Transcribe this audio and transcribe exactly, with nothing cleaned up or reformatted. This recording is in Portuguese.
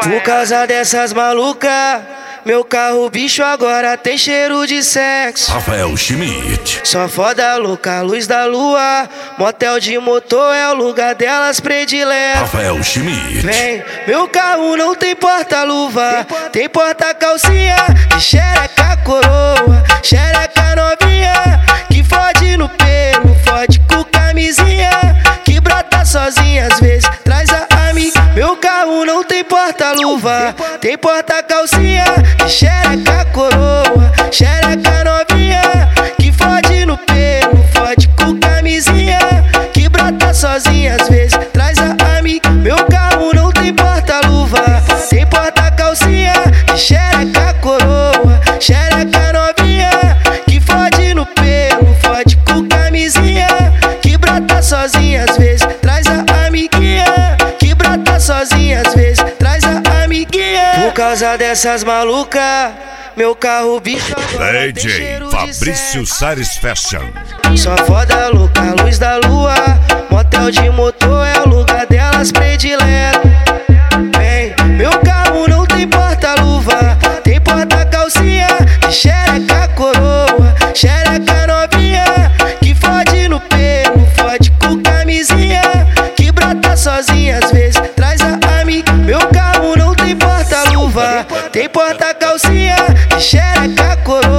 Por causa dessas malucas, meu carro bicho agora tem cheiro de sexo. Rafael Schmidt. Só foda louca, luz da lua. Motel de motor é o lugar delas predileto. Rafael Schmidt. Vem, meu carro não tem porta-luva, tem porta-calcinha de xereca coroa, xereca novinha, que fode no pelo, fode com camisinha, que brota sozinha às vezes, traz a amiga. Meu carro não tem porta-luva, tem porta-calcinha de xereca coroa, xereca novinha, que fode no pelo, fode com camisinha, que brota sozinha às vezes, traz a amiga. Meu carro não tem porta-luva, tem porta-calcinha de xereca coroa, xereca novinha, que fode no pelo, fode com camisinha, que brota sozinha às vezes, traz a amiguinha, que brota sozinha às vezes, traz a amiguinha. Por causa dessas malucas, meu carro bicho agora D J Fabrício Sares Fashion. Só foda louca, luz da lua. Motel de motor é o lugar delas predileto. Vem, meu carro não tem porta-luva, tem porta-calcinha de xereca coroa, xereca novinha, que fode no pelo, fode com camisinha, que brota sozinha às vezes, traz a amiga. Meu carro não tem porta-luva, tem porta-calcinha de xereca coroa,